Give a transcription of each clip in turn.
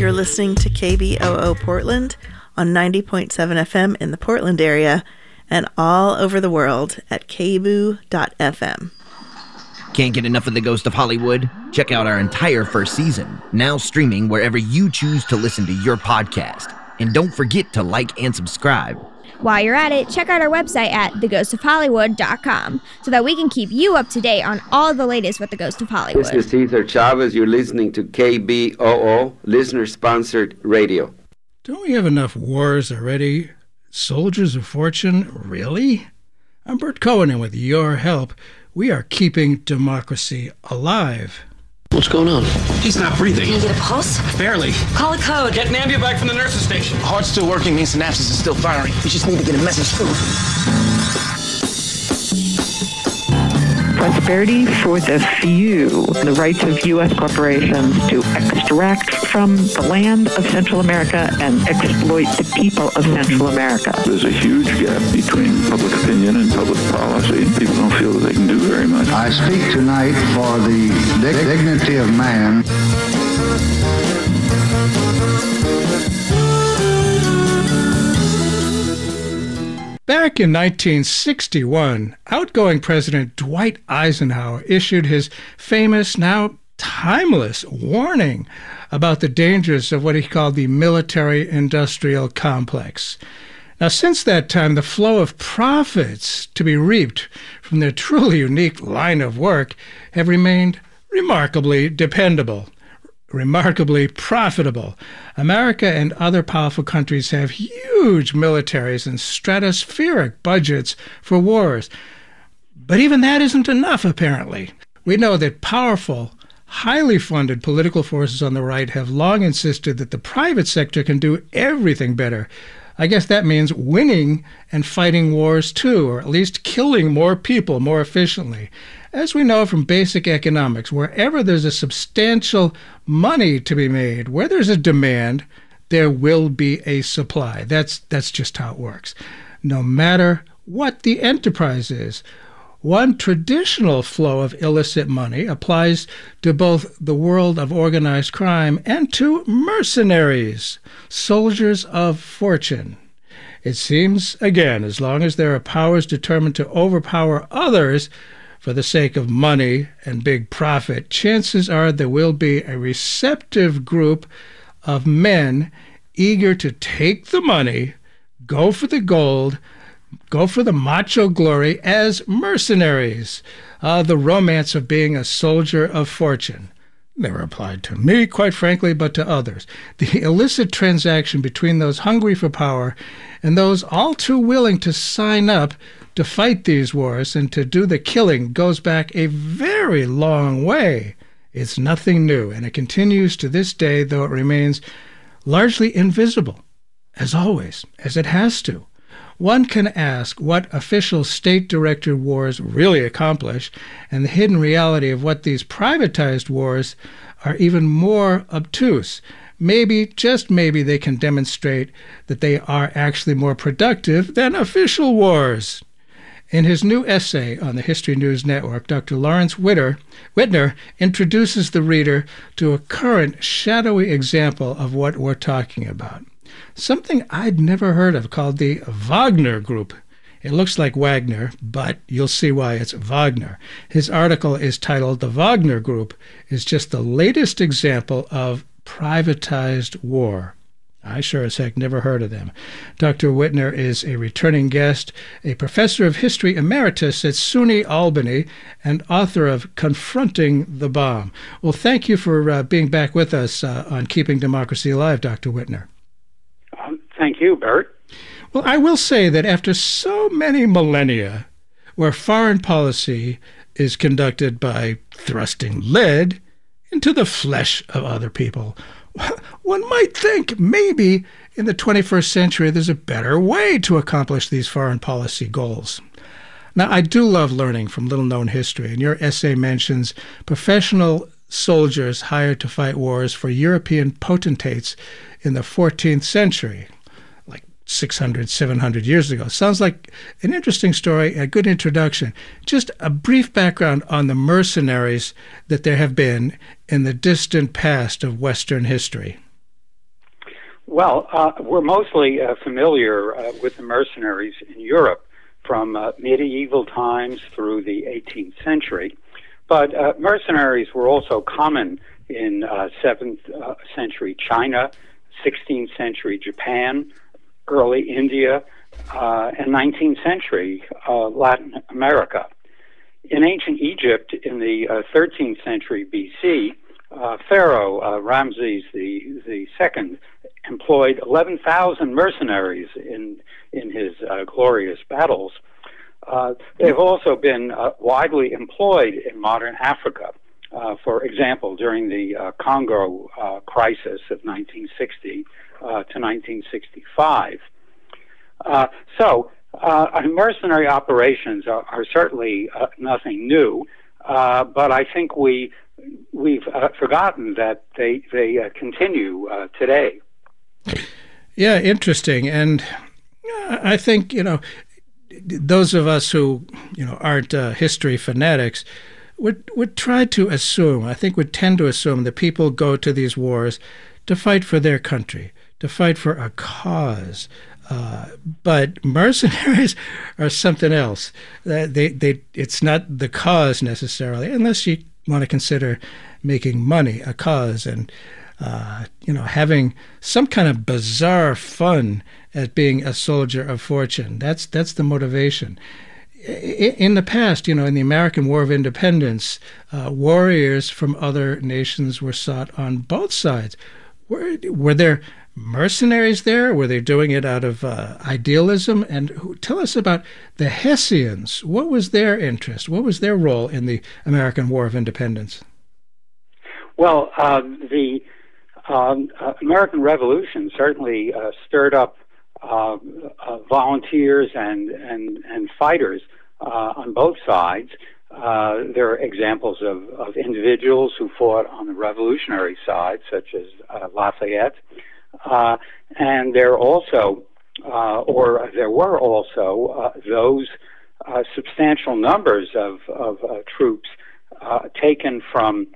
You're listening to KBOO Portland on 90.7 FM in the Portland area and all over the world at kboo.fm. Can't get enough of The Ghost of Hollywood? Check out our entire first season, now streaming wherever you choose to listen to your podcast. And don't forget to like and subscribe. While you're at it, check out our website at theghostofhollywood.com so that we can keep you up to date on all the latest with The Ghost of Hollywood. This is Cesar Chavez. You're listening to KBOO, listener-sponsored radio. Don't we have enough wars already? Soldiers of fortune? Really? I'm Bert Cohen, and with your help, we are keeping democracy alive. What's going on? He's not breathing. Can you get a pulse? Barely. Call a code. Get an ambulance from the nurse's station. Heart's still working, means synapses is still firing. You just need to get a message through. Prosperity for the few. The rights of U.S. corporations to extract from the land of Central America and exploit the people of Central America. There's a huge gap between public opinion and public policy. People don't feel that they can do very much. I speak tonight for the dignity of man. Back in 1961, outgoing President Dwight Eisenhower issued his famous, now timeless, warning about the dangers of what he called the military-industrial complex. Now, since that time, the flow of profits to be reaped from their truly unique line of work have remained remarkably dependable, remarkably profitable. America and other powerful countries have huge militaries and stratospheric budgets for wars. But even that isn't enough, apparently. We know that powerful, highly funded political forces on the right have long insisted that the private sector can do everything better. I guess that means winning and fighting wars too, or at least killing more people more efficiently. As we know from basic economics, wherever there's a substantial money to be made, where there's a demand, there will be a supply. That's just how it works. No matter what the enterprise is. One traditional flow of illicit money applies to both the world of organized crime and to mercenaries, soldiers of fortune. It seems, again, as long as there are powers determined to overpower others for the sake of money and big profit, chances are there will be a receptive group of men eager to take the money, go for the gold, go for the macho glory as mercenaries. The romance of being a soldier of fortune. Never applied to me, quite frankly, but to others. The illicit transaction between those hungry for power and those all too willing to sign up to fight these wars and to do the killing goes back a very long way. It's nothing new, and it continues to this day, though it remains largely invisible, as always, as it has to. One can ask what official state-directed wars really accomplish, and the hidden reality of what these privatized wars are even more obtuse. Maybe, just maybe, they can demonstrate that they are actually more productive than official wars. In his new essay on the History News Network, Dr. Lawrence Whitner introduces the reader to a current shadowy example of what we're talking about. Something I'd never heard of called the Wagner Group. It looks like Wagner, but you'll see why it's Wagner. His article is titled "The Wagner Group is just the latest example of privatized war." I sure as heck never heard of them. Dr. Whitner is a returning guest, a professor of history emeritus at SUNY Albany, and author of Confronting the Bomb. Well, thank you for being back with us on Keeping Democracy Alive, Dr. Whitner. Thank you, Bert. Well, I will say that after so many millennia where foreign policy is conducted by thrusting lead into the flesh of other people, one might think maybe in the 21st century there's a better way to accomplish these foreign policy goals. Now, I do love learning from little-known history, and your essay mentions professional soldiers hired to fight wars for European potentates in the 14th century, like 600, 700 years ago. Sounds like an interesting story, a good introduction. Just a brief background on the mercenaries that there have been in the distant past of Western history. Well, we're mostly familiar with the mercenaries in Europe from medieval times through the 18th century. But mercenaries were also common in 7th century China, 16th century Japan, early India, and 19th century Latin America. In ancient Egypt in the 13th century BC, Pharaoh Ramses II employed 11,000 mercenaries in his glorious battles. They've also been widely employed in modern Africa. For example, during the Congo crisis of 1960 to 1965. Mercenary operations are certainly nothing new, but I think we've forgotten that they continue today. Yeah, interesting. And I think, those of us who, aren't history fanatics would try to assume, I think would tend to assume that people go to these wars to fight for their country, to fight for a cause. But mercenaries are something else. It's not the cause necessarily, unless you want to consider making money a cause and, having some kind of bizarre fun at being a soldier of fortune. That's the motivation. In the past, in the American War of Independence, warriors from other nations were sought on both sides. Were there mercenaries there? Were they doing it out of idealism? And tell us about the Hessians. What was their interest? What was their role in the American War of Independence? Well, the American Revolution certainly stirred up volunteers and fighters on both sides. There are examples of individuals who fought on the revolutionary side, such as Lafayette, and there were also those substantial numbers of troops taken from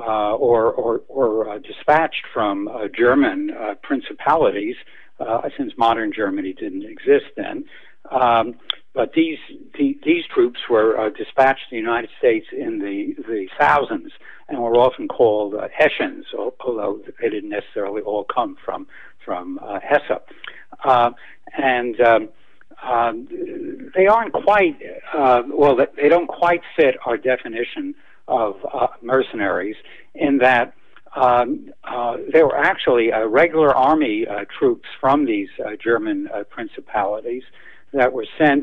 or dispatched from German principalities, since modern Germany didn't exist then. But these troops were dispatched to the United States in the thousands, and were often called Hessians, although they didn't necessarily all come from Hesse. They aren't quite they don't quite fit our definition of mercenaries, in that they were actually regular army troops from these German principalities that were sent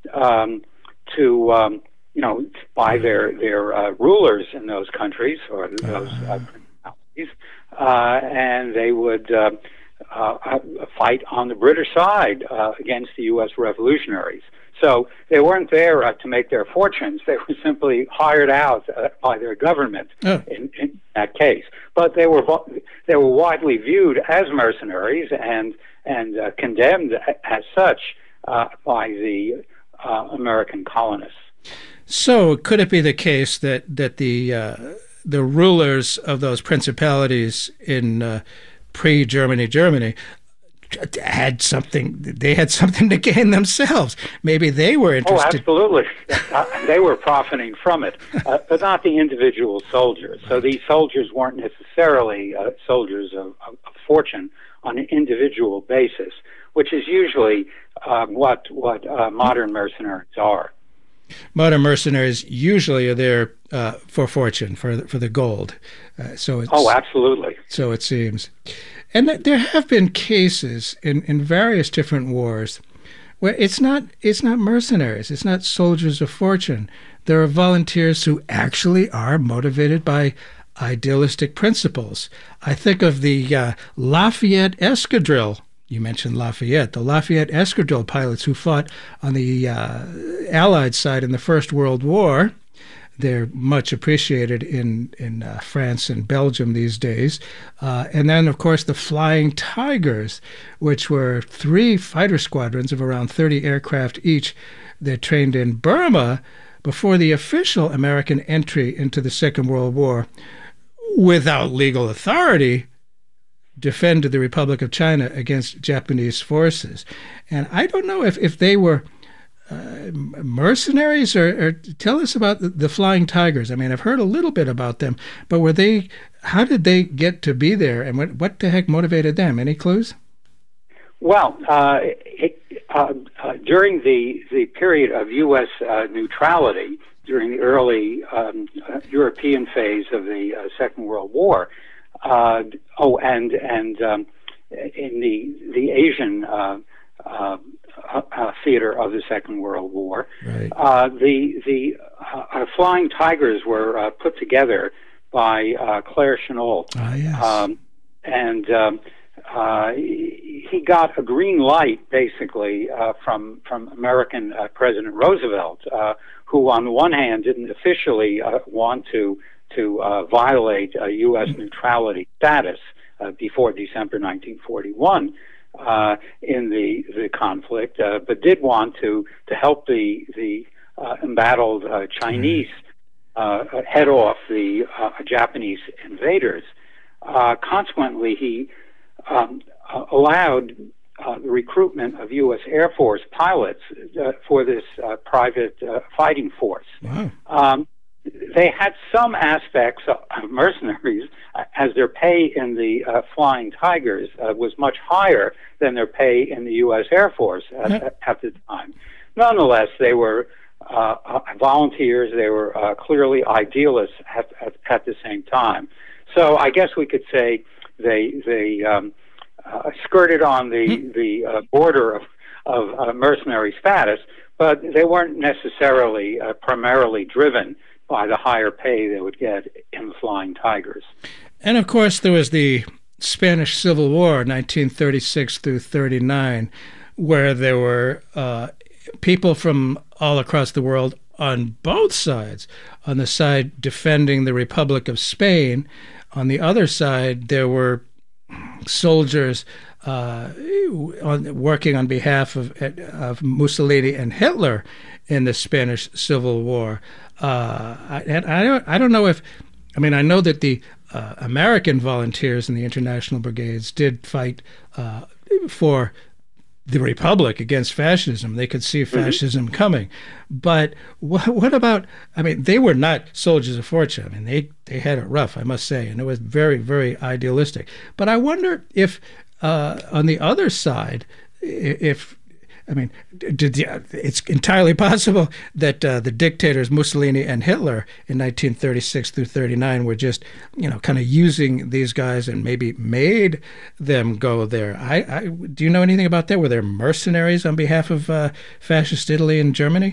to by their rulers in those countries, or those principalities, and they would fight on the British side against the U.S. revolutionaries. So they weren't there to make their fortunes. They were simply hired out by their government in that case. But they were widely viewed as mercenaries and condemned as such by the American colonists. So could it be the case that the rulers of those principalities in pre-Germany Germany had something to gain themselves? Maybe they were interested. Oh, absolutely. They were profiting from it, but not the individual soldiers. So these soldiers weren't necessarily soldiers of fortune on an individual basis, which is usually what modern mercenaries are. Modern mercenaries usually are there for fortune, for the gold. Absolutely. So it seems. And there have been cases in various different wars where it's not mercenaries, it's not soldiers of fortune. There are volunteers who actually are motivated by idealistic principles. I think of the Lafayette Escadrille. You mentioned Lafayette. The Lafayette Escadrille pilots who fought on the Allied side in the First World War. They're much appreciated in France and Belgium these days. And then, of course, the Flying Tigers, which were 3 fighter squadrons of around 30 aircraft each. They're trained in Burma before the official American entry into the Second World War. Without legal authority, defend the Republic of China against Japanese forces. And I don't know if they were mercenaries or tell us about the Flying Tigers. I mean, I've heard a little bit about them, but how did they get to be there, and what the heck motivated them? Any clues? Well, during the period of U.S. neutrality, during the early European phase of the Second World War, and in the Asian theater of the Second World War, right. The Flying Tigers were put together by Claire Chennault. Yes. He got a green light, basically, from American President Roosevelt, who, on the one hand, didn't officially want to violate U.S. neutrality status before December 1941 in the conflict, but did want to help the embattled Chinese head off the Japanese invaders. Consequently, he allowed the recruitment of U.S. Air Force pilots for this private fighting force. Wow. They had some aspects of mercenaries, as their pay in the Flying Tigers was much higher than their pay in the U.S. Air Force at the time. Nonetheless, they were volunteers. They were clearly idealists at the same time. So I guess we could say they skirted on the border of mercenary status, but they weren't necessarily primarily driven by the higher pay they would get in the Flying Tigers. And of course, there was the Spanish Civil War, 1936 through 39, where there were people from all across the world on both sides. On the side defending the Republic of Spain, on the other side, there were soldiers working on behalf of Mussolini and Hitler in the Spanish Civil War. And I don't know if, I mean, I know that the American volunteers in the international brigades did fight for the Republic against fascism. They could see fascism coming. But what about, I mean, they were not soldiers of fortune. I mean, they had it rough, I must say, and it was very, very idealistic. But I wonder if on the other side, it's entirely possible that the dictators Mussolini and Hitler in 1936 through 39 were just, kind of using these guys and maybe made them go there. Do you know anything about that? Were there mercenaries on behalf of fascist Italy and Germany?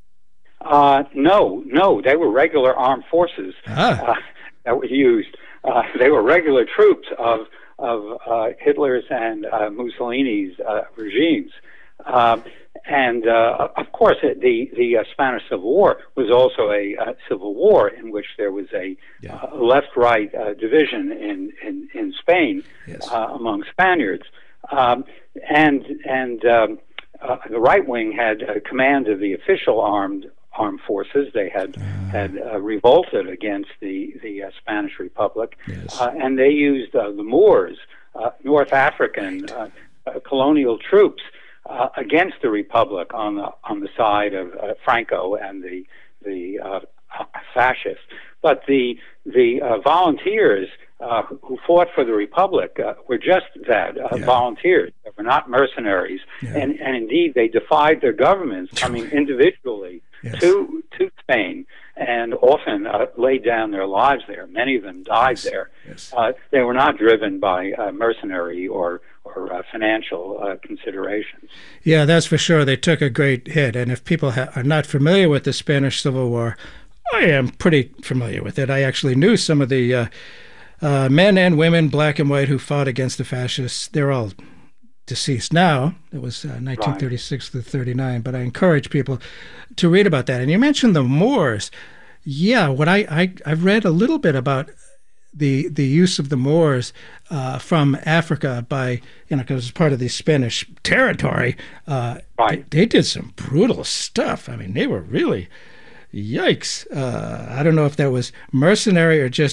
No. They were regular armed forces that were used. They were regular troops of Hitler's and Mussolini's regimes. And of course, the Spanish Civil War was also a civil war in which there was a left-right division in Spain among Spaniards, and the right wing had command of the official armed forces. They had revolted against the Spanish Republic, and they used the Moors, North African colonial troops, against the Republic on the side of Franco and the fascists. But the volunteers who fought for the Republic were just that, volunteers. They were not mercenaries, and indeed they defied their governments, coming individually to Spain, and often laid down their lives there. Many of them died there. They were not driven by mercenary or financial considerations. Yeah, that's for sure. They took a great hit. And if people are not familiar with the Spanish Civil War, I am pretty familiar with it. I actually knew some of the men and women, black and white, who fought against the fascists. They're all deceased now. It was 1936 to 39, but I encourage people to read about that. And you mentioned the Moors. Yeah, what I've read a little bit about the use of the Moors from Africa by, because it's part of the Spanish territory. They did some brutal stuff. I mean, they were really, yikes. I don't know if that was mercenary or just,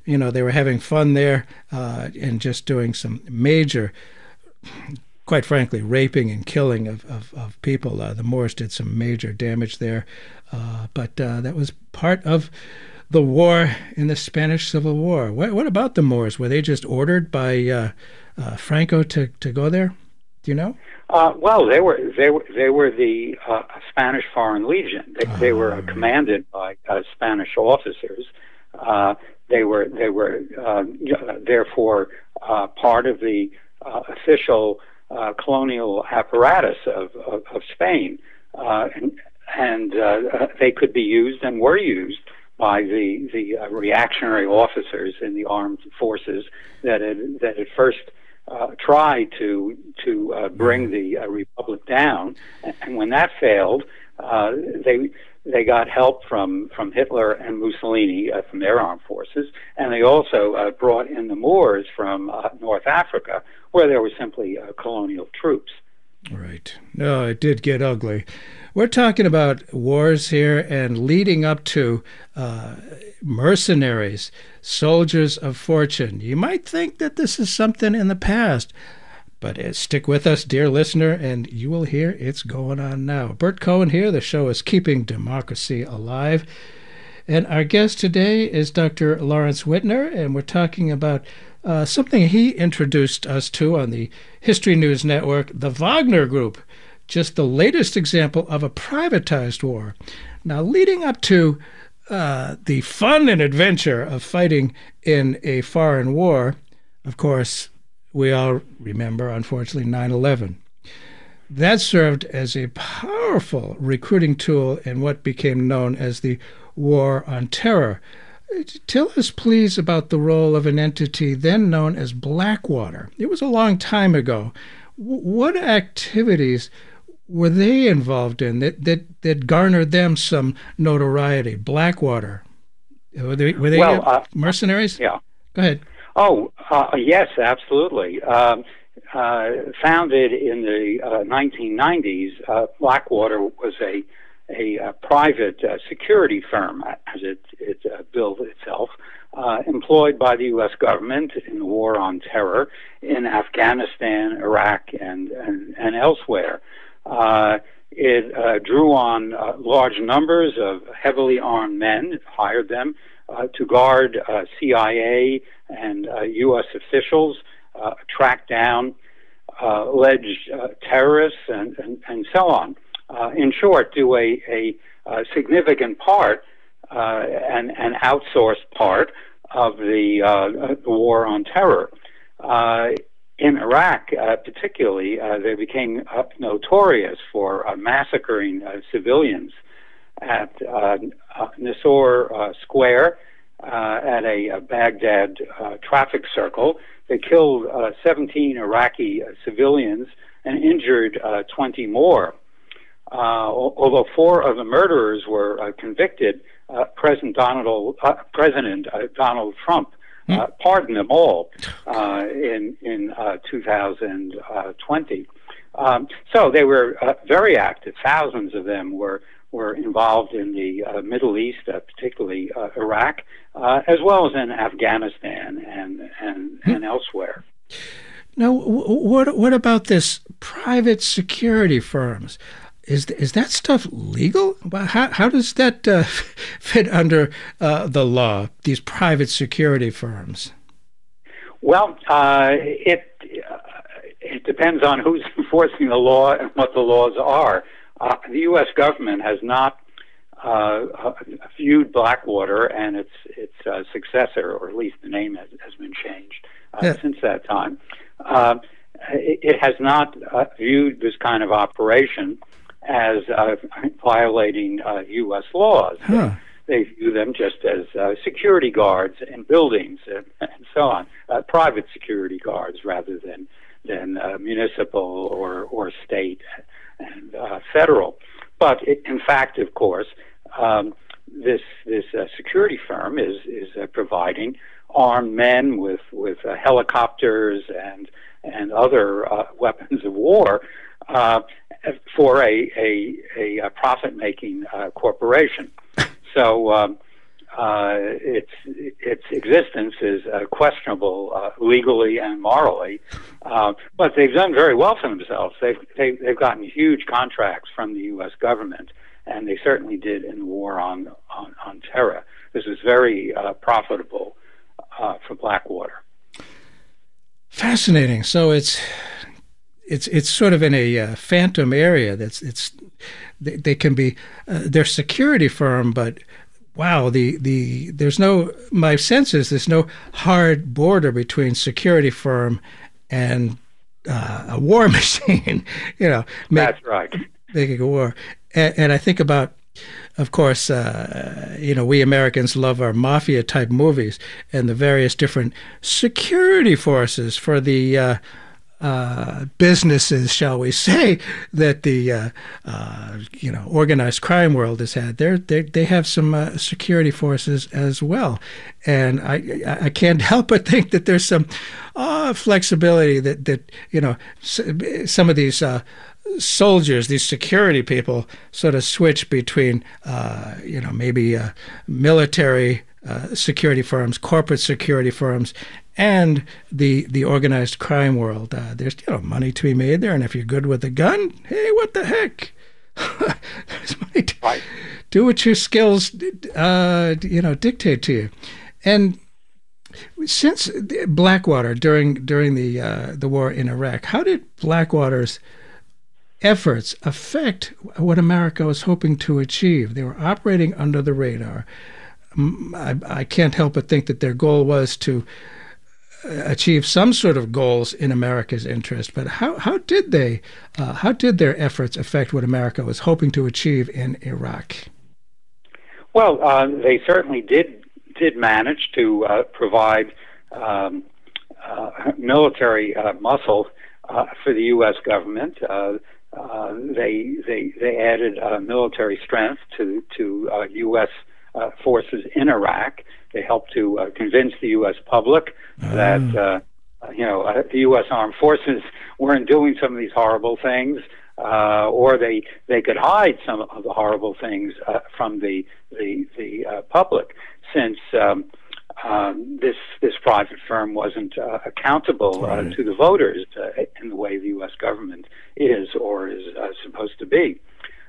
they were having fun there and just doing some major, quite frankly, raping and killing of people. The Moors did some major damage there, but that was part of the war in the Spanish Civil War. What about the Moors? Were they just ordered by Franco to go there? Do you know? Well, they were the Spanish Foreign Legion. They were commanded by Spanish officers. They were therefore part of the official colonial apparatus of Spain, and they could be used and were used by the reactionary officers in the armed forces that had first tried to bring the republic down, and when that failed, they got help from Hitler and Mussolini from their armed forces, and they also brought in the Moors from North Africa, where there were simply colonial troops. Right. No, it did get ugly. We're talking about wars here and leading up to mercenaries, soldiers of fortune. You might think that this is something in the past, but stick with us, dear listener, and you will hear it's going on now. Bert Cohen here. The show is Keeping Democracy Alive. And our guest today is Dr. Lawrence Wittner, and we're talking about something he introduced us to on the History News Network, the Wagner Group, just the latest example of a privatized war. Now, leading up to the fun and adventure of fighting in a foreign war, of course, we all remember, unfortunately, 9/11. That served as a powerful recruiting tool in what became known as the War on Terror. Tell us, please, about the role of an entity then known as Blackwater. It was a long time ago. What activities were they involved in that garnered them some notoriety? Blackwater. Were they mercenaries? Yeah. Go ahead. Oh, yes, absolutely. Founded in the 1990s, Blackwater was a private security firm, as it billed itself, employed by the U.S. government in the War on Terror in Afghanistan, Iraq, and elsewhere. It drew on large numbers of heavily armed men, hired them to guard CIA and U.S. officials, track down alleged terrorists, and so on. In short, do a significant part, an outsourced part of the war on terror. In Iraq, particularly, they became notorious for massacring civilians at Nisour Square at a Baghdad traffic circle. They killed 17 Iraqi civilians and injured 20 more. Although 4 of the murderers were convicted, President Donald Trump pardoned them all in 2020. So they were very active. Thousands of them were involved in the Middle East, particularly Iraq, as well as in Afghanistan and elsewhere. Now, what about this private security firms? Is that stuff legal? How does that fit under the law, these private security firms? Well, it depends on who's enforcing the law and what the laws are. The U.S. government has not viewed Blackwater and its successor, or at least the name has been changed since that time. It has not viewed this kind of operation as violating U.S. laws. Huh. They view them just as security guards in buildings and so on, private security guards rather than municipal or state and federal. But in fact, of course, this security firm is providing armed men with helicopters and other weapons of war for a profit-making corporation. So its existence is questionable legally and morally, but they've done very well for themselves. They've gotten huge contracts from the U.S. government, and they certainly did in the war on terror. This was very profitable for Blackwater. Fascinating. So it's sort of in a phantom area. They can be they're security firm, but wow, there's no, my sense is there's no hard border between security firm and a war machine. That's right. Making a war, and I think about, of course, we Americans love our mafia type movies and the various different security forces for the businesses, shall we say, that the organized crime world has had. They have some security forces as well, and I can't help but think that there's some flexibility that some of these soldiers, these security people, sort of switch between maybe military security firms, corporate security firms, and the organized crime world. There's money to be made there, and if you're good with a gun, hey, what the heck? There's money to do what your skills dictate to you. And since Blackwater during the war in Iraq, how did Blackwater's efforts affect what America was hoping to achieve? They were operating under the radar. I can't help but think that their goal was to achieve some sort of goals in America's interest. But how did their efforts affect what America was hoping to achieve in Iraq? Well, they certainly did manage to provide military muscle for the U.S. government. They added military strength to U.S. forces in Iraq. They helped to convince the U.S. public that the U.S. armed forces weren't doing some of these horrible things, or they could hide some of the horrible things from the public, since this private firm wasn't accountable to the voters in the way the U.S. government is or is supposed to be.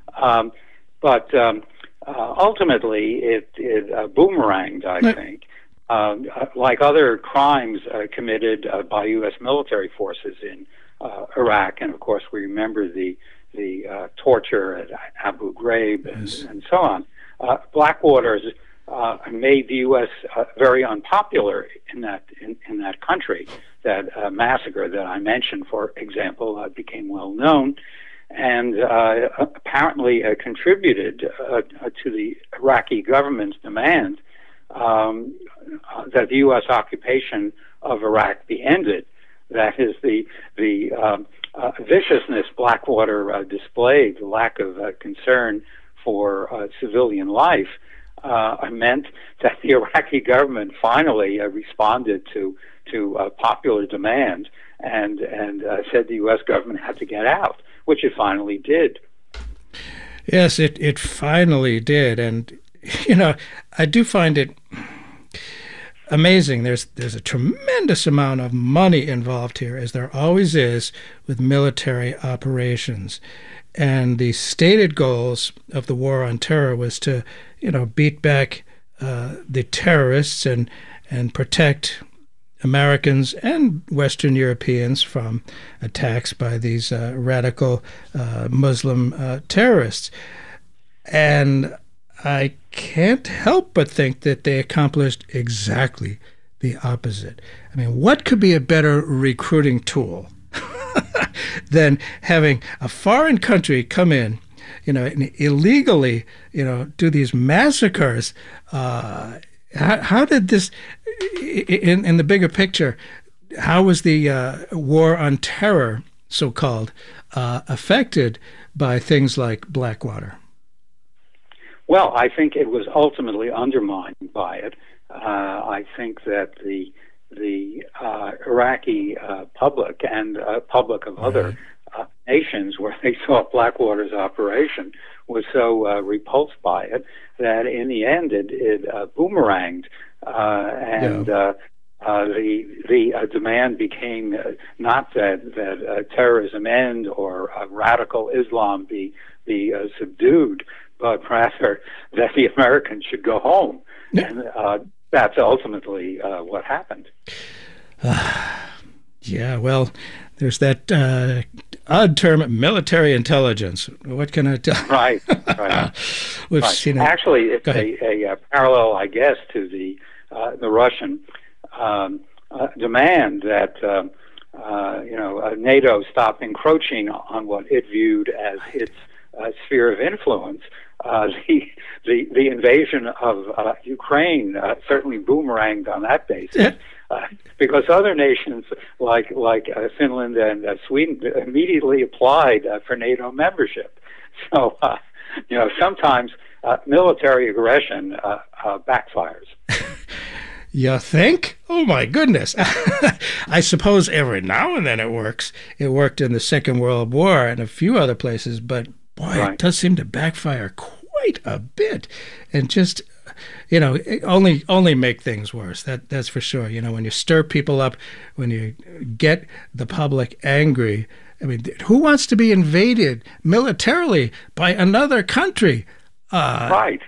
But ultimately, it boomeranged, I think. Like other crimes committed by U.S. military forces in Iraq, and of course we remember the torture at Abu Ghraib and so on. Blackwater's made the U.S. very unpopular in that country. That massacre that I mentioned, for example, became well known, and apparently contributed to the Iraqi government's demand that the U.S. occupation of Iraq be ended. That is the viciousness Blackwater displayed, the lack of concern for civilian life, meant that the Iraqi government finally responded to popular demand and said the U.S. government had to get out, which it finally did. Yes, it finally did, and I do find it amazing. There's a tremendous amount of money involved here, as there always is with military operations. And the stated goals of the war on terror was to, beat back the terrorists and protect Americans and Western Europeans from attacks by these radical Muslim terrorists. And I can't help but think that they accomplished exactly the opposite. I mean, what could be a better recruiting tool than having a foreign country come in, and illegally, do these massacres? How did this, in the bigger picture, how was the war on terror, so-called, affected by things like Blackwater? Well, I think it was ultimately undermined by it. I think that the Iraqi public and public of other nations where they saw Blackwater's operation was so repulsed by it that in the end it boomeranged, and the demand became not that terrorism end or radical Islam be subdued, but rather that the Americans should go home, and that's ultimately what happened. Yeah, well, there's that odd term, military intelligence. What can I tell? Right. We've right. seen it. Actually, it's a parallel, I guess, to the Russian demand that NATO stop encroaching on what it viewed as its sphere of influence. The invasion of Ukraine certainly boomeranged on that basis. Because other nations like Finland and Sweden immediately applied for NATO membership. So, sometimes military aggression backfires. You think? Oh, my goodness. I suppose every now and then it works. It worked in the Second World War and a few other places, but boy, It does seem to backfire quite a bit. And just... only make things worse. That's for sure. When you stir people up, when you get the public angry, I mean, who wants to be invaded militarily by another country? Right.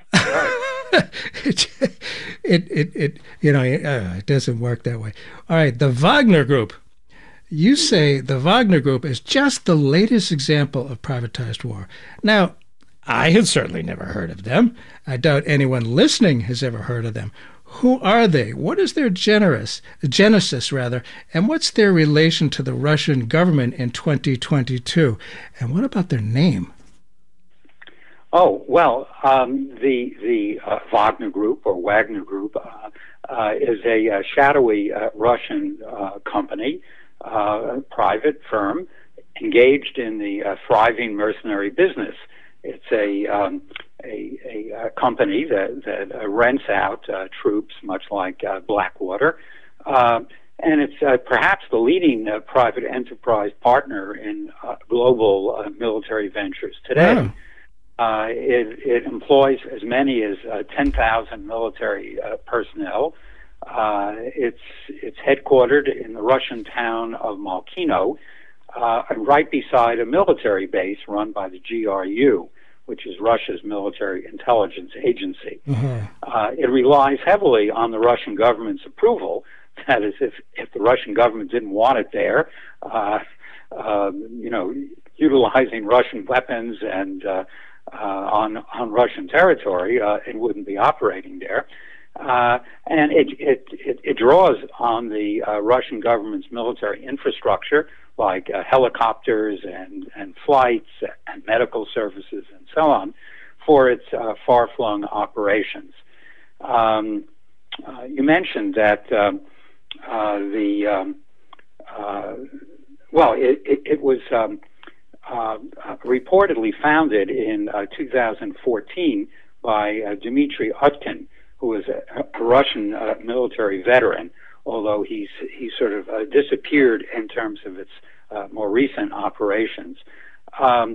It doesn't work that way. All right, the Wagner Group. You say the Wagner Group is just the latest example of privatized war. Now, I had certainly never heard of them. I doubt anyone listening has ever heard of them. Who are they? What is their genesis, and what's their relation to the Russian government in 2022? And what about their name? Oh, well, the Wagner Group or Wagner Group is a shadowy Russian company, private firm, engaged in the thriving mercenary business. It's a company that rents out troops, much like Blackwater, and it's perhaps the leading private enterprise partner in global military ventures today. It employs as many as 10,000 military personnel. It's headquartered in the Russian town of Malkino, right beside a military base run by the GRU, which is Russia's military intelligence agency. It relies heavily on the Russian government's approval. That is, if the Russian government didn't want it there, utilizing Russian weapons and on Russian territory, it wouldn't be operating there. And it draws on the Russian government's military infrastructure, like helicopters and flights and medical services and so on, for its far-flung operations. You mentioned that it was reportedly founded in 2014 by Dmitry Utkin, who was a Russian military veteran, although he sort of disappeared in terms of its more recent operations. And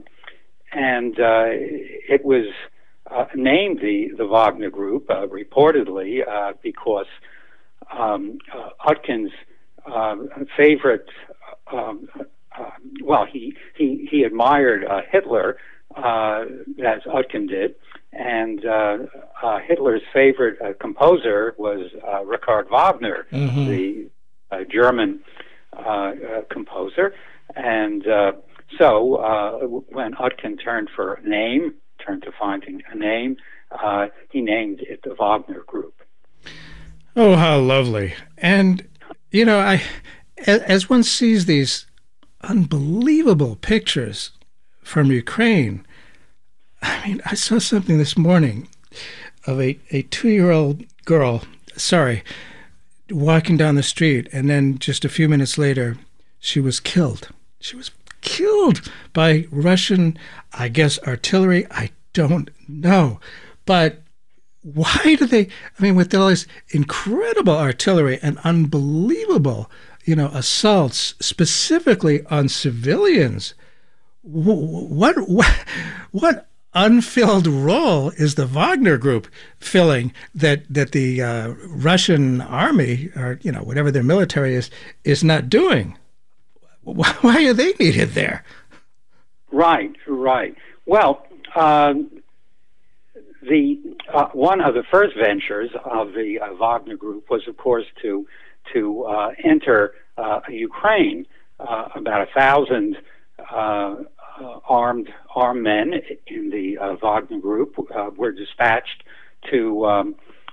it was named the Wagner Group, reportedly, because Utkin's favorite, he admired Hitler, as Utkin did, and Hitler's favorite composer was Richard Wagner, the German composer. And so when Utkin turned to finding a name, he named it the Wagner Group. Oh, how lovely. And, as one sees these unbelievable pictures from Ukraine, I mean, I saw something this morning of a 2-year-old girl, walking down the street, and then just a few minutes later, she was killed. She was killed by Russian, I guess, artillery. I don't know. But why do they, with all this incredible artillery and unbelievable, assaults specifically on civilians, what unfilled role is the Wagner Group filling that the Russian army, or whatever their military is not doing? Why are they needed there? Right. Well, the one of the first ventures of the Wagner Group was, of course, to enter Ukraine. About 1,000 armed men in the Wagner Group were dispatched to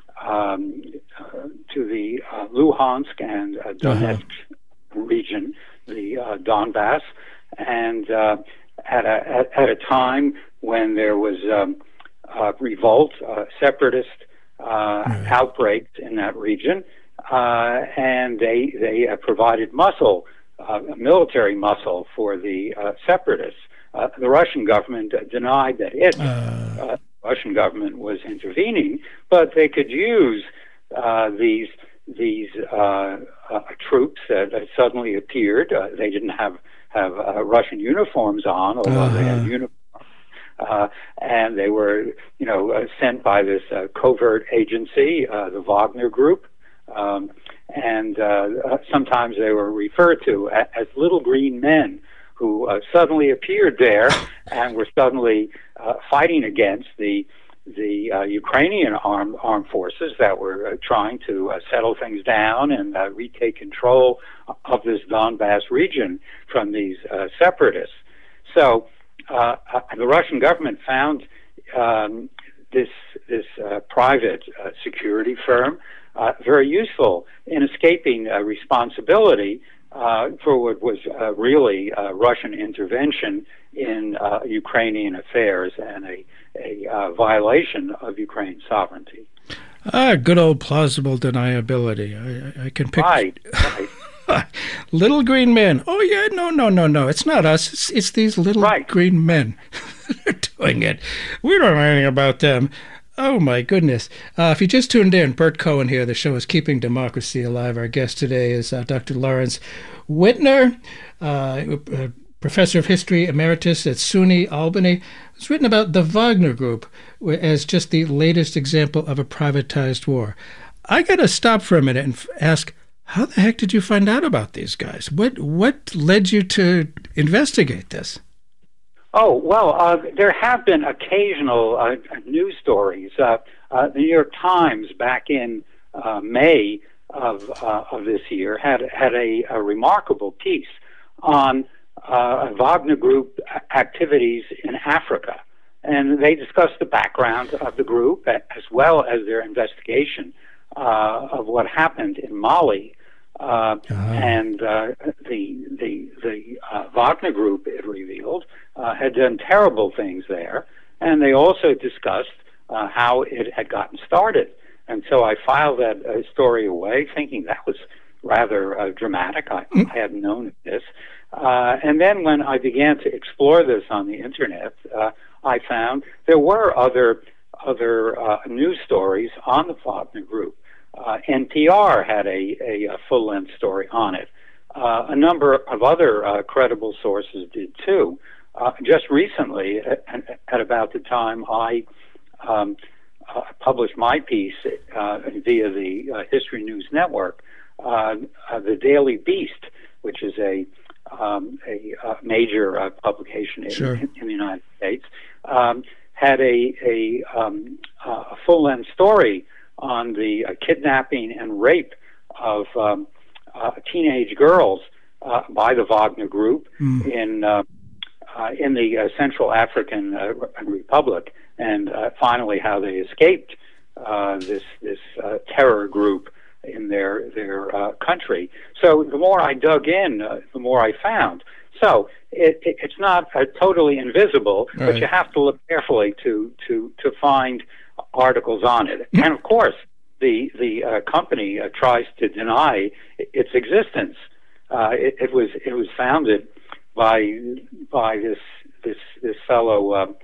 the Luhansk and Donetsk region, the Donbass, and at a time when there was revolt, separatist outbreaks in that region, and they provided military muscle for the separatists. The Russian government denied that the Russian government was intervening, but they could use these troops that suddenly appeared. They didn't have Russian uniforms on, although they had uniforms. And they were, sent by this covert agency, the Wagner Group, and sometimes they were referred to as little green men who suddenly appeared there and were suddenly fighting against the Ukrainian armed forces that were trying to settle things down and retake control of this Donbass region from these separatists. So the Russian government found this private security firm very useful in escaping responsibility for what was really Russian intervention in Ukrainian affairs and a violation of Ukraine's sovereignty. Good old plausible deniability. I can pick. Right. Little green men. Oh, yeah, no. It's not us. It's these little green men that are doing it. We don't know anything about them. Oh, my goodness. If you just tuned in, Bert Cohen here. The show is Keeping Democracy Alive. Our guest today is Dr. Lawrence Wittner, professor of history emeritus at SUNY Albany. It's written about the Wagner Group as just the latest example of a privatized war. I got to stop for a minute and ask, how the heck did you find out about these guys? What led you to investigate this? Oh, well, there have been occasional news stories. The New York Times back in May of this year had a remarkable piece on Wagner Group activities in Africa. And they discussed the background of the group as well as their investigation of what happened in Mali. And the Wagner Group, it revealed, had done terrible things there. And they also discussed how it had gotten started. And so I filed that story away, thinking that was rather dramatic. I hadn't known this. And then when I began to explore this on the Internet, I found there were other news stories on the Wagner Group. NPR had a full-length story on it. A number of other credible sources did too. Just recently, at about the time I published my piece via the History News Network, the Daily Beast, which is a major publication in the United States, had a full-length story on the kidnapping and rape of teenage girls by the Wagner Group in the Central African Republic, and finally how they escaped this terror group in their country. So the more I dug in, the more I found. So it's not totally invisible, but you have to look carefully to find articles on it. And of course, the company tries to deny its existence. It was founded by this fellow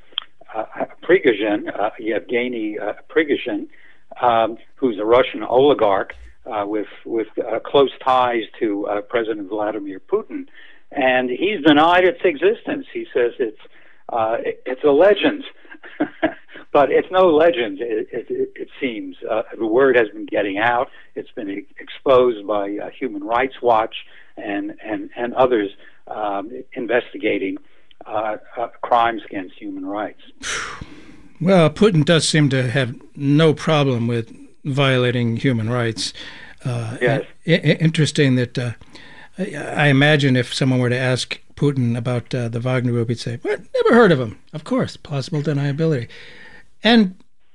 Prigozhin, Yevgeny Prigozhin, who's a Russian oligarch with close ties to President Vladimir Putin, and he's denied its existence. He says it's a legend, but it's no legend. It seems the word has been getting out. It's been exposed by Human Rights Watch and others investigating crimes against human rights. Well, Putin does seem to have no problem with violating human rights. Yes. Interesting that I imagine if someone were to ask Putin about the Wagner Group, he'd say, "What? Never heard of him." Of course, plausible deniability. And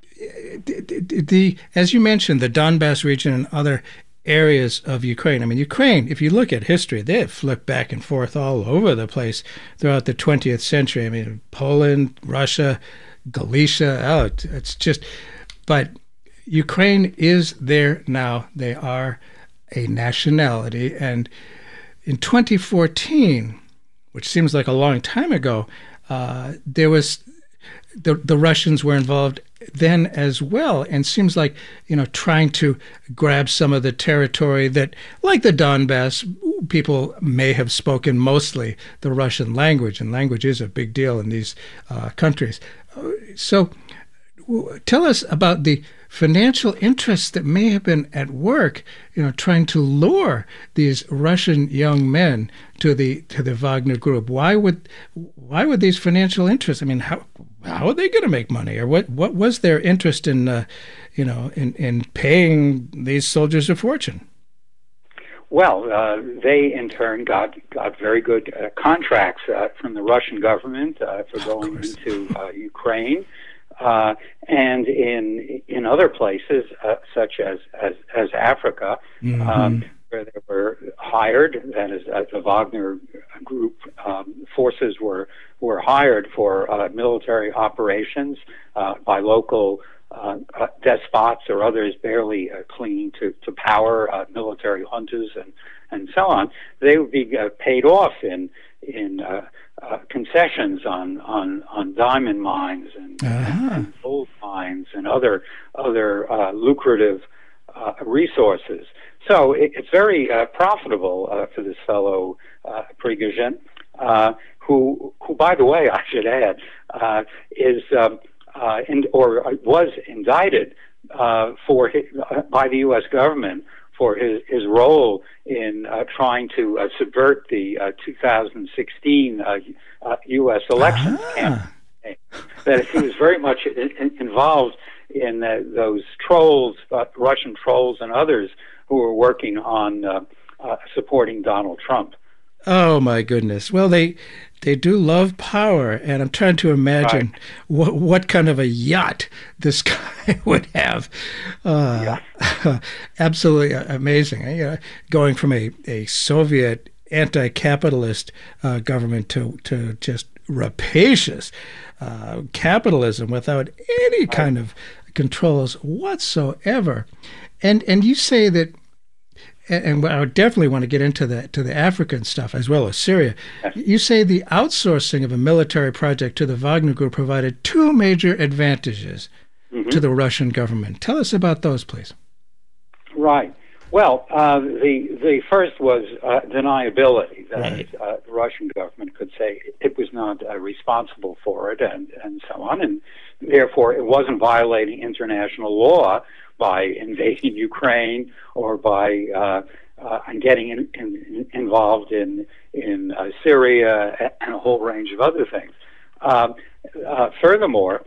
as you mentioned, the Donbass region and other areas of Ukraine. I mean, Ukraine, if you look at history, they have flipped back and forth all over the place throughout the 20th century. I mean, Poland, Russia, Galicia, it's just, but Ukraine is there now. They are a nationality. And in 2014, which seems like a long time ago, there was, the Russians were involved then as well, and seems like, trying to grab some of the territory that, like the Donbass, people may have spoken mostly the Russian language, and language is a big deal in these countries. So tell us about the financial interests that may have been at work, trying to lure these Russian young men to the Wagner Group. Why would these financial interests? I mean, how are they going to make money, or what was their interest in in paying these soldiers a fortune? Well, they in turn got very good contracts from the Russian government for going into Ukraine. And in other places, such as Africa, where they were hired, that is, the Wagner Group forces were hired for military operations by local despots or others barely clinging to power, military juntas and so on. They would be paid off in concessions on diamond mines and gold mines and other lucrative resources. So it's very profitable for this fellow Prigozhin, who, by the way, I should add, was indicted by the U.S. government for his role in trying to subvert the 2016 U.S. election campaign. That he was very much involved in those trolls, Russian trolls and others who were working on supporting Donald Trump. Oh, my goodness. Well, they do love power, and I'm trying to imagine what kind of a yacht this guy would have. Absolutely amazing. Going from a Soviet anti-capitalist government to just rapacious capitalism without any kind of controls whatsoever. And you say that, and I would definitely want to get into the African stuff as well as Syria. You say the outsourcing of a military project to the Wagner Group provided two major advantages to the Russian government. Tell us about those, please. Right. Well, the first was deniability. That is, the Russian government could say it was not responsible for it and so on, and therefore it wasn't violating international law by invading Ukraine or by getting involved in Syria and a whole range of other things. Furthermore,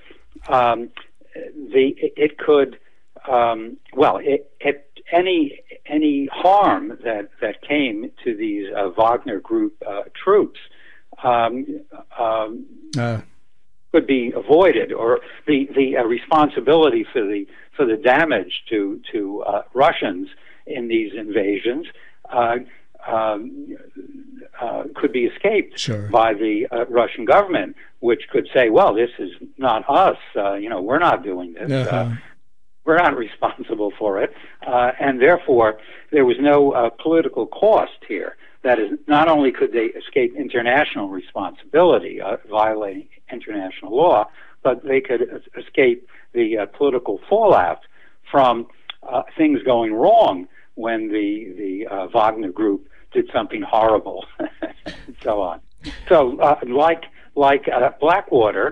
it could any harm that came to these Wagner Group troops could be avoided, or the responsibility for the damage to Russians in these invasions could be escaped by the Russian government, which could say, well, this is not us, we're not doing this, we're not responsible for it, and therefore there was no political cost here. That is, not only could they escape international responsibility, violating international law, but they could escape the political fallout from things going wrong when the Wagner Group did something horrible, and so on. So, like Blackwater,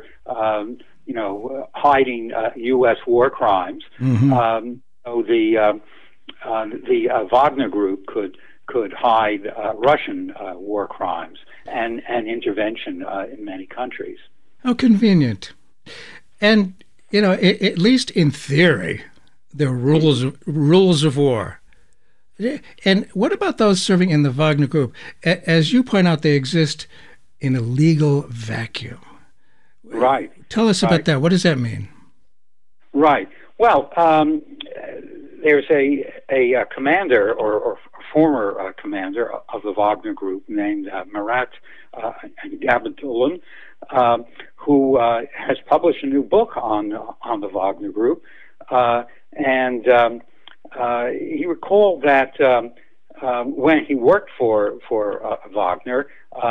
hiding U.S. war crimes. So the Wagner Group could hide Russian war crimes and intervention in many countries. How convenient. And, at least in theory, there are rules of war. And what about those serving in the Wagner Group? As you point out, they exist in a legal vacuum. Right. Tell us about that. What does that mean? Right. Well, there's a commander or former commander of the Wagner Group named Marat Gabadulin, who has published a new book on the Wagner Group, and he recalled that when he worked for Wagner,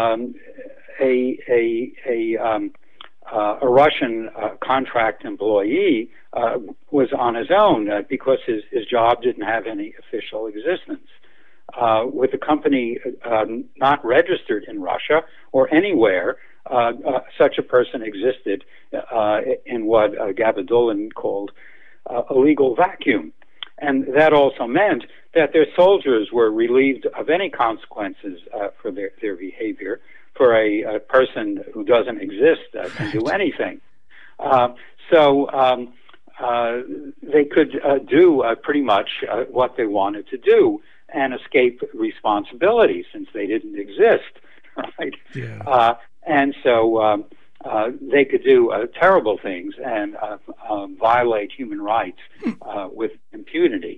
a Russian contract employee was on his own because his job didn't have any official existence. With the company not registered in Russia or anywhere, such a person existed in what Gabadulin called a legal vacuum. And that also meant that their soldiers were relieved of any consequences for their behavior. For a person who doesn't exist can do anything. So they could do pretty much what they wanted to do and escape responsibility since they didn't exist, right? Yeah. And so they could do terrible things and violate human rights with impunity.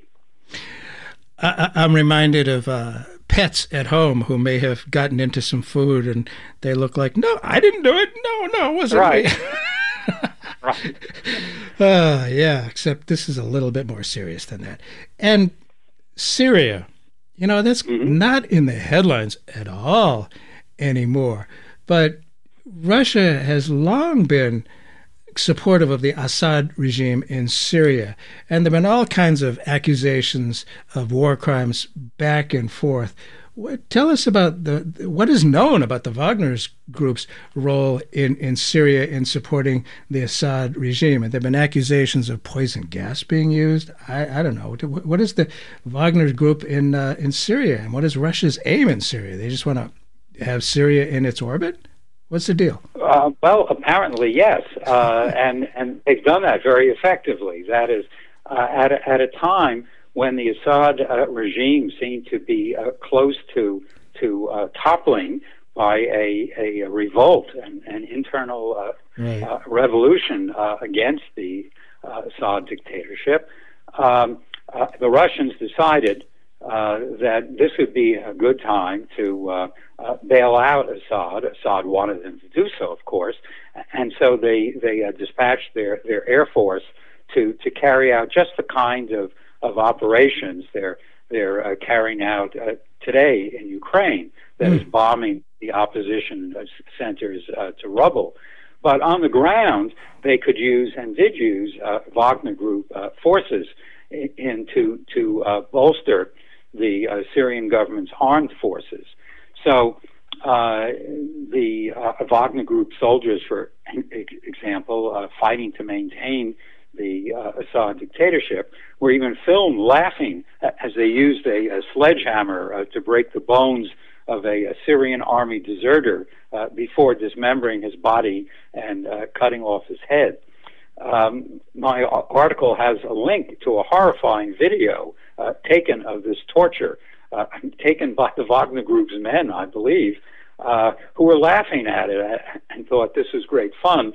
I'm reminded of pets at home who may have gotten into some food and they look like, no, I didn't do it. No, it wasn't right. me. Right. Yeah, except this is a little bit more serious than that. And Syria, that's not in the headlines at all anymore. But Russia has long been supportive of the Assad regime in Syria, and there have been all kinds of accusations of war crimes back and forth. Tell us about what is known about the Wagner Group's role in Syria in supporting the Assad regime. And there have been accusations of poison gas being used. I don't know. What is the Wagner Group in Syria, and what is Russia's aim in Syria? They just want to have Syria in its orbit? What's the deal? Well, apparently, yes. And they've done that very effectively. That is, at a time when the Assad regime seemed to be close to toppling by a revolt and an internal revolution against the Assad dictatorship, the Russians decided that this would be a good time to bail out Assad. Assad wanted them to do so, of course, and so they dispatched their Air Force to carry out just the kind of operations they're carrying out today in Ukraine, that is bombing the opposition centers to rubble. But on the ground, they could use and did use Wagner Group forces to bolster the Syrian government's armed forces. So the Wagner Group soldiers, for example, fighting to maintain the Assad dictatorship, were even filmed laughing as they used a sledgehammer to break the bones of a Syrian army deserter before dismembering his body and cutting off his head. My article has a link to a horrifying video taken of this torture, taken by the Wagner Group's men, I believe, who were laughing at it and thought this was great fun,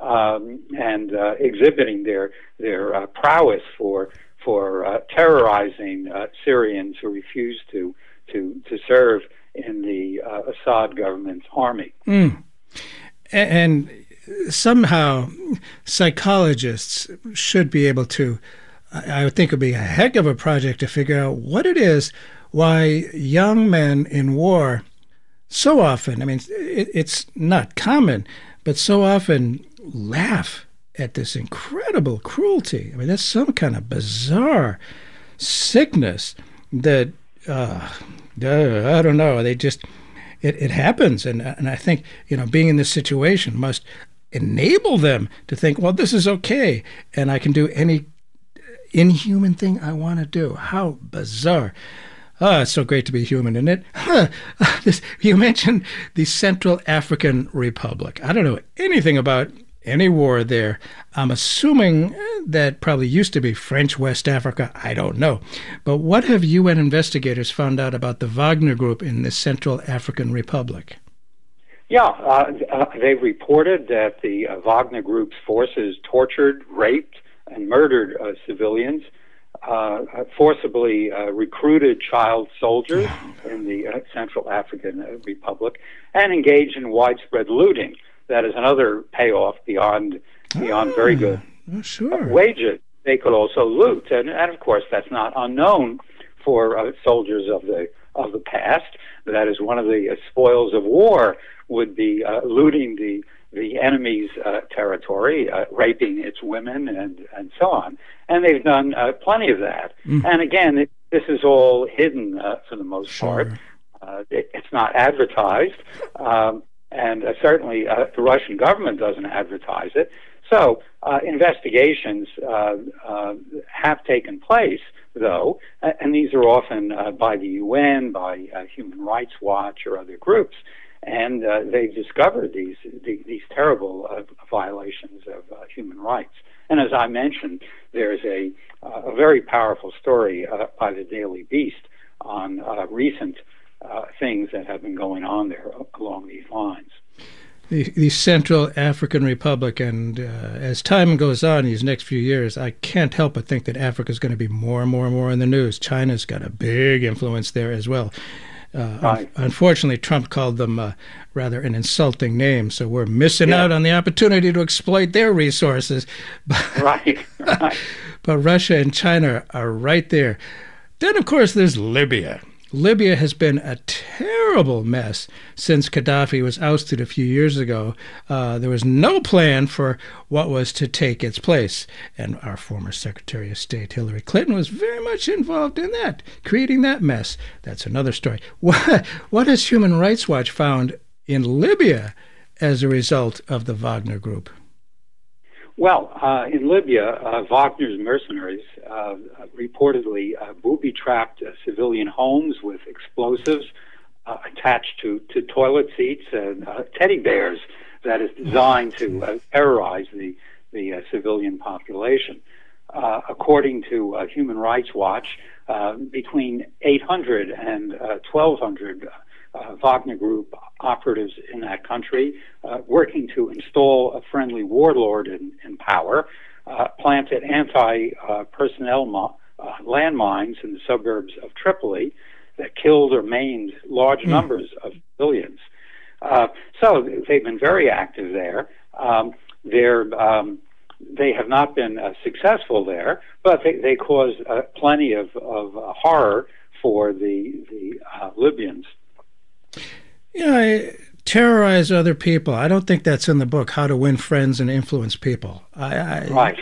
and exhibiting their prowess for terrorizing Syrians who refused to serve in the Assad government's army. And somehow psychologists should be able to, I would think it would be a heck of a project to figure out what it is why young men in war so often, I mean, it's not common, but so often laugh at this incredible cruelty. I mean, that's some kind of bizarre sickness that I don't know. They just it happens, and I think being in this situation must enable them to think, well, this is okay, and I can do any inhuman thing I want to do. How bizarre. It's so great to be human, isn't it? You mentioned the Central African Republic. I don't know anything about any war there. I'm assuming that probably used to be French West Africa. I don't know. But what have UN investigators found out about the Wagner Group in the Central African Republic? Yeah, they reported that the Wagner Group's forces tortured, raped, and murdered civilians, forcibly recruited child soldiers in the Central African Republic, and engaged in widespread looting. That is another payoff beyond very good wages. They could also loot, and of course that's not unknown for soldiers of the past. That is one of the spoils of war, would be looting the enemy's territory, raping its women, and so on. And they've done plenty of that. And again, this is all hidden for the most part. It's not advertised, and certainly the Russian government doesn't advertise it. So investigations have taken place, though, and these are often by the UN, by Human Rights Watch, or other groups. And they've discovered these terrible violations of human rights. And as I mentioned, there's a very powerful story by the Daily Beast on recent things that have been going on there along these lines. The Central African Republic, and as time goes on these next few years, I can't help but think that Africa is going to be more and more and more in the news. China's got a big influence there as well. Unfortunately, Trump called them rather an insulting name, so we're missing out on the opportunity to exploit their resources. Right. But Russia and China are right there. Then, of course, there's Libya. Libya has been a terrible mess since Gaddafi was ousted a few years ago. There was no plan for what was to take its place. And our former Secretary of State, Hillary Clinton, was very much involved in that, creating that mess. That's another story. What has Human Rights Watch found in Libya as a result of the Wagner Group? Well, in Libya, Wagner's mercenaries reportedly booby-trapped civilian homes with explosives attached to toilet seats and teddy bears that is designed to terrorize the civilian population. According to Human Rights Watch, between 800 and 1,200 Wagner Group operatives in that country, working to install a friendly warlord in power, planted anti-personnel landmines in the suburbs of Tripoli that killed or maimed large numbers of civilians. So they've been very active there. They have not been successful there, but they cause plenty of horror for the Libyans. Terrorize other people. I don't think that's in the book, How to Win Friends and Influence People. Right.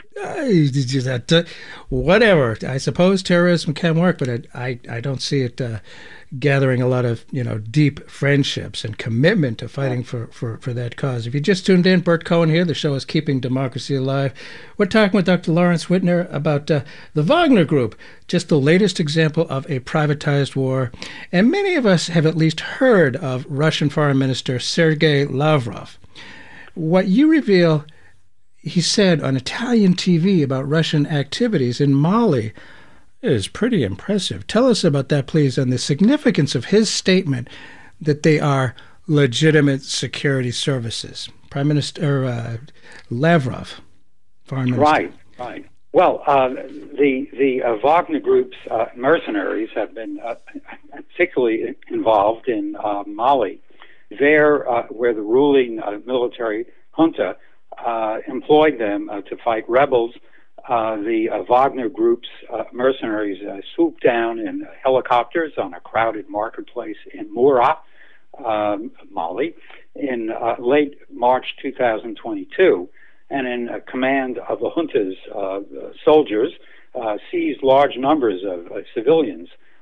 Whatever. I suppose terrorism can work, but I don't see it gathering a lot of deep friendships and commitment to fighting for that cause. If you just tuned in, Bert Cohen here. The show is Keeping Democracy Alive. We're talking with Dr. Lawrence Wittner about the Wagner Group, just the latest example of a privatized war. And many of us have at least heard of Russian Foreign Minister Sergei Lavrov. What you reveal, he said on Italian TV about Russian activities in Mali, is pretty impressive. Tell us about that, please, and the significance of his statement that they are legitimate security services. Prime Minister Lavrov, Foreign Minister. Right. Well, the Wagner Group's mercenaries have been particularly involved in Mali. There, where the ruling military junta employed them to fight rebels, the Wagner Group's mercenaries swooped down in helicopters on a crowded marketplace in Mura, Mali, in late March 2022, and in command of the junta's soldiers, seized large numbers of civilians,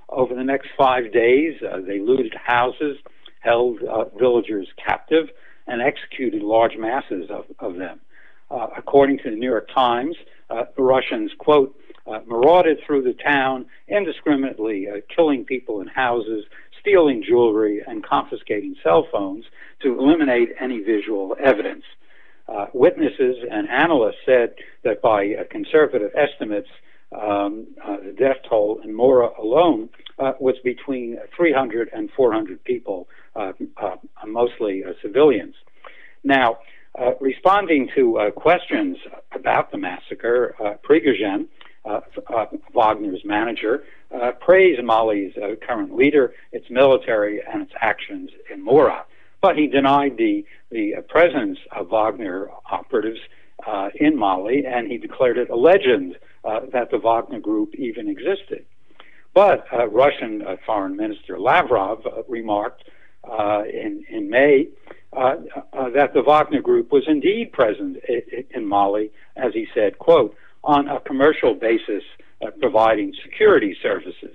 Over the next 5 days, they looted houses, held villagers captive, and executed large masses of them. According to the New York Times, the Russians, quote, marauded through the town, indiscriminately killing people in houses, stealing jewelry, and confiscating cell phones to eliminate any visual evidence. Witnesses and analysts said that by conservative estimates, the death toll in Mora alone was between 300 and 400 people, mostly civilians. Now, responding to questions about the massacre, Prigozhin, Wagner's manager, praised Mali's current leader, its military, and its actions in Mora. But he denied the presence of Wagner operatives in Mali, and he declared it a legend that the Wagner Group even existed. But Russian Foreign Minister Lavrov remarked in May that the Wagner Group was indeed present in Mali, as he said, quote, on a commercial basis, providing security services.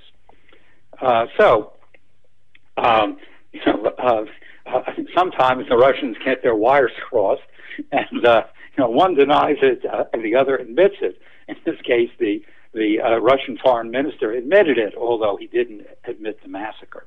Sometimes the Russians get their wires crossed, and one denies it and the other admits it. In this case, the Russian foreign minister admitted it, although he didn't admit the massacre.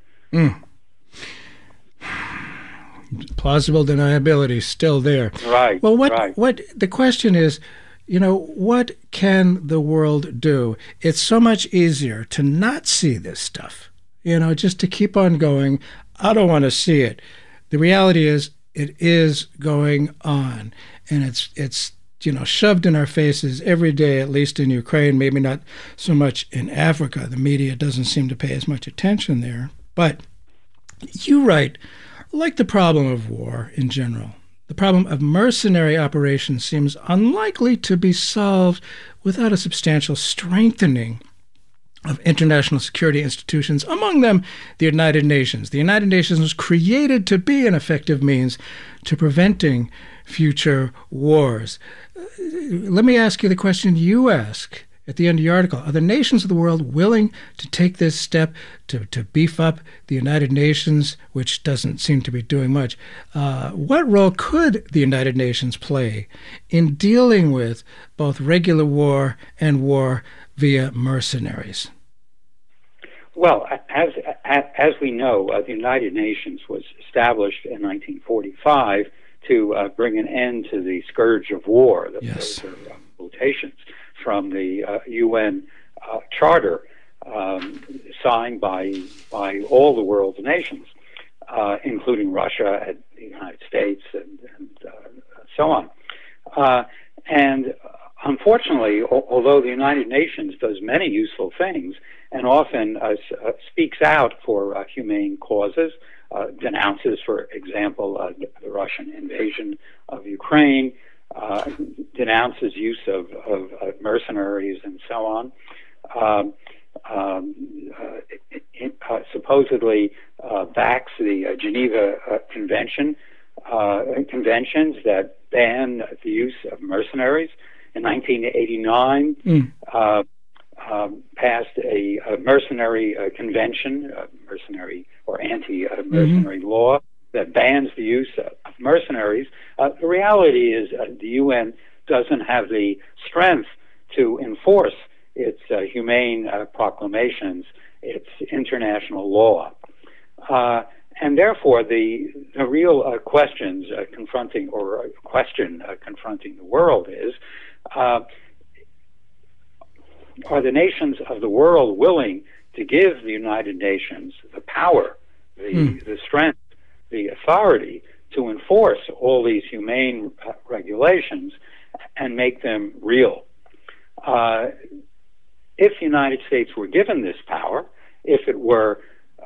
Plausible deniability still there. Right. Well, what the question is, what can the world do? It's so much easier to not see this stuff, just to keep on going. I don't want to see it. The reality is it is going on, and it's shoved in our faces every day, at least in Ukraine, maybe not so much in Africa. The media doesn't seem to pay as much attention there. But you write, like the problem of war in general, the problem of mercenary operations seems unlikely to be solved without a substantial strengthening of international security institutions, among them the United Nations. The United Nations was created to be an effective means to preventing future wars. Let me ask you the question you ask at the end of your article. Are the nations of the world willing to take this step to beef up the United Nations, which doesn't seem to be doing much? What role could the United Nations play in dealing with both regular war and war via mercenaries? Well, as we know, the United Nations was established in 1945 to bring an end to the scourge of war. Yes. Those are quotations from the UN Charter signed by all the world's nations, including Russia and the United States and so on. And unfortunately, although the United Nations does many useful things and often speaks out for humane causes, denounces, for example, the Russian invasion of Ukraine, denounces use of mercenaries and so on, supposedly backs the Geneva conventions that ban the use of mercenaries. In 1989, passed a mercenary convention, mercenary or anti-mercenary law that bans the use of mercenaries. The reality is the UN doesn't have the strength to enforce its humane proclamations, its international law. And therefore, the real questions confronting the world is, are the nations of the world willing to give the United Nations the power, the strength, the authority to enforce all these humane regulations and make them real? If the United States were given this power, if it were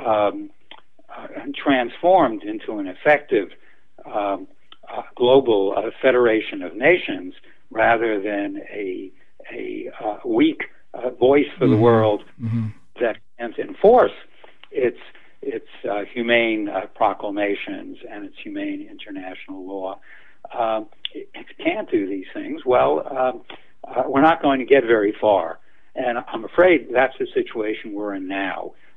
transformed into an effective global federation of nations rather than a weak voice for the world that can't enforce its humane proclamations and its humane international law, it can't do these things, well, we're not going to get very far. And I'm afraid that's the situation we're in now.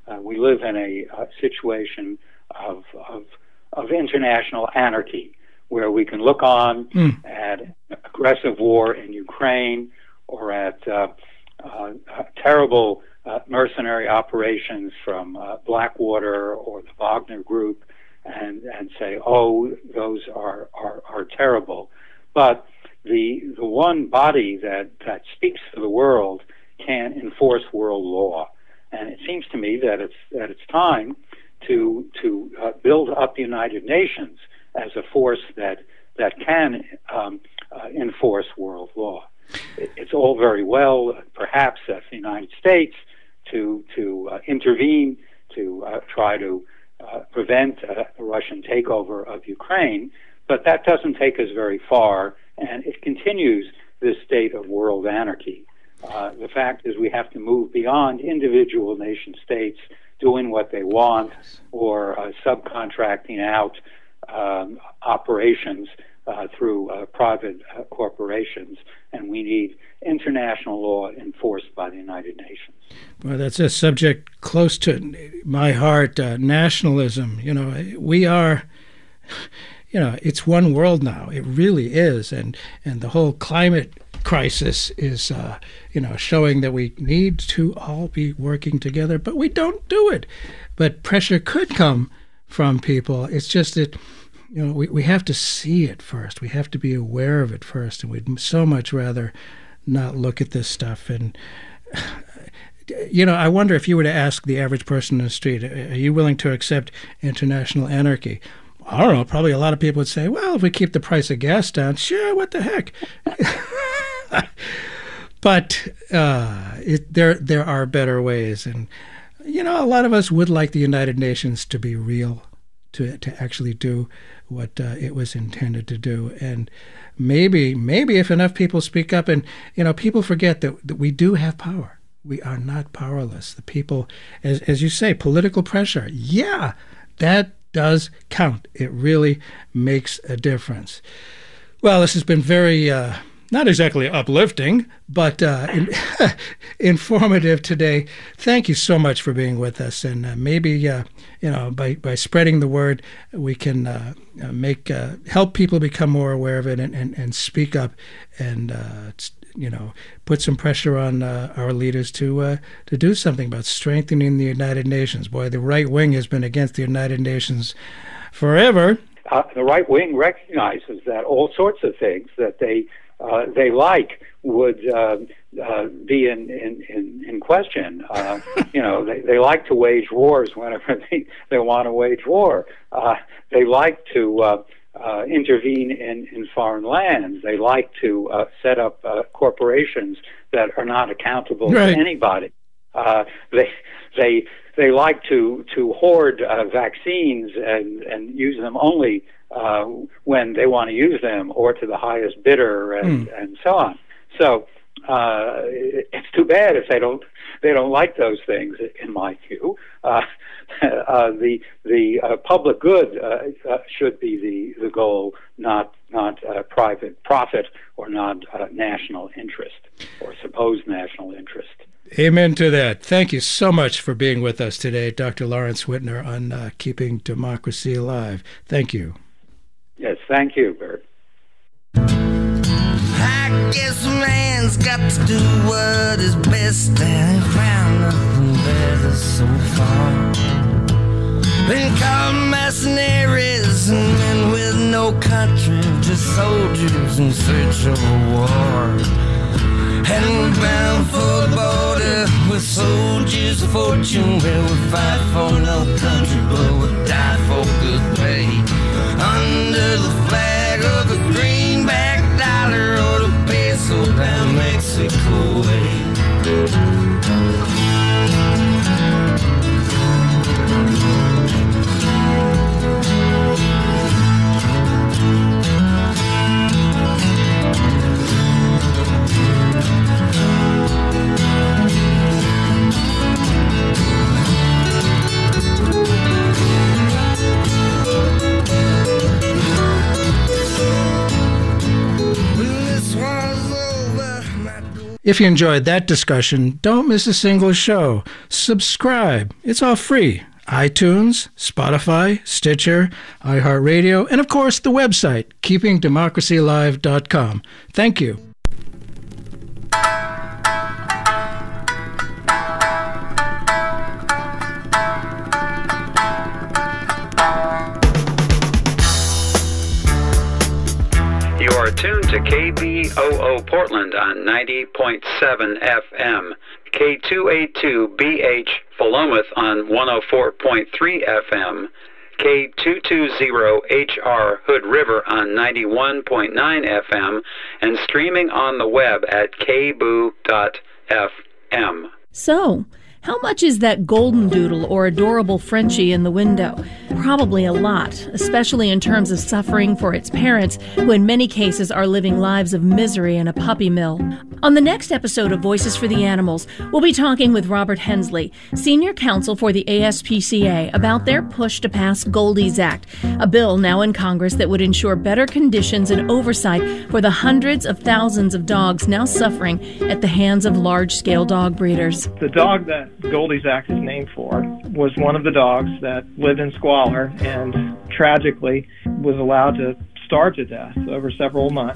we live in a situation of international anarchy, where we can look on at aggressive war in Ukraine or at terrible mercenary operations from Blackwater or the Wagner Group and say, oh, those are terrible. But the one body that speaks for the world can enforce world law. And it seems to me that it's time to build up the United Nations as a force that can enforce world law. It's all very well, perhaps, as the United States to intervene to try to prevent the Russian takeover of Ukraine, but that doesn't take us very far, and it continues this state of world anarchy. The fact is we have to move beyond individual nation states doing what they want or subcontracting out operations through private corporations, and we need international law enforced by the United Nations. Well, that's a subject close to my heart, nationalism. We are, it's one world now. It really is, and the whole climate crisis is, showing that we need to all be working together, but we don't do it. But pressure could come from people. It's just that, we have to see it first. We have to be aware of it first, and we'd so much rather not look at this stuff. And, I wonder if you were to ask the average person in the street, are you willing to accept international anarchy? I don't know. Probably a lot of people would say, well, if we keep the price of gas down, sure, what the heck? But there are better ways. And, a lot of us would like the United Nations to be real, to actually do what it was intended to do. And maybe if enough people speak up, and, people forget that we do have power. We are not powerless. The people, as you say, political pressure, yeah, that does count. It really makes a difference. Well, this has been very, not exactly uplifting, but informative today. Thank you so much for being with us. And maybe, by spreading the word, we can help people become more aware of it and speak up and, put some pressure on our leaders to do something about strengthening the United Nations. Boy, the right wing has been against the United Nations forever. The right wing recognizes that all sorts of things that they like would be in question. They like to wage wars whenever they want to wage war. They like to intervene in foreign lands. They like to set up corporations that are not accountable to anybody. They like to hoard vaccines and use them only when they want to use them, or to the highest bidder, and so on. So it's too bad if they don't like those things, in my view. The public good should be the goal, not private profit, or not national interest, or supposed national interest. Amen to that. Thank you so much for being with us today, Dr. Lawrence Whitner, on Keeping Democracy Alive. Thank you. Yes, thank you, Bert. I guess man's got to do what is best, and I found nothing better so far. Been called mercenaries and men with no country, just soldiers in search of a war. And we're bound for the border with soldiers of fortune, where we fight for no country, but we die for good pay. Under the flag of the greenback dollar, or the peso down Mexico way. If you enjoyed that discussion, don't miss a single show. Subscribe. It's all free. iTunes, Spotify, Stitcher, iHeartRadio, and of course the website, keepingdemocracyalive.com. Thank you. You are tuned to KBOO Portland on 90.7 FM, K282BH Philomath on 104.3 FM, K220HR Hood River on 91.9 FM, and streaming on the web at kboo.fm. So, how much is that golden doodle or adorable Frenchie in the window? Probably a lot, especially in terms of suffering for its parents, who in many cases are living lives of misery in a puppy mill. On the next episode of Voices for the Animals, we'll be talking with Robert Hensley, Senior Counsel for the ASPCA, about their push to pass Goldie's Act, a bill now in Congress that would ensure better conditions and oversight for the hundreds of thousands of dogs now suffering at the hands of large-scale dog breeders. The dog that Goldie's Act is named for was one of the dogs that lived in squalor and tragically was allowed to starve to death over several months.